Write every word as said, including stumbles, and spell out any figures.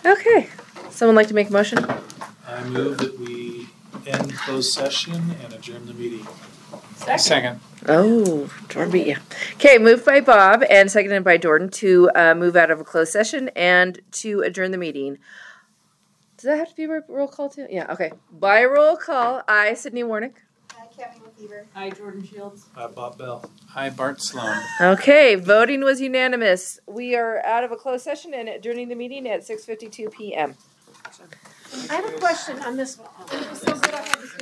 Okay. Someone like to make a motion? I move that we end closed session and adjourn the meeting. Second. Second. Oh, Jordan beat you. Okay, moved by Bob and seconded by Jordan to uh, move out of a closed session and to adjourn the meeting. Does that have to be a roll call too? Yeah, okay. By roll call, I, Sydney Warnick. Hi, Kevin McKeever. Hi, Jordan Shields. Hi, Bob Bell. Hi, Bart Sloan. Okay, voting was unanimous. We are out of a closed session and adjourning the meeting at six fifty-two p.m. I have a question on this one.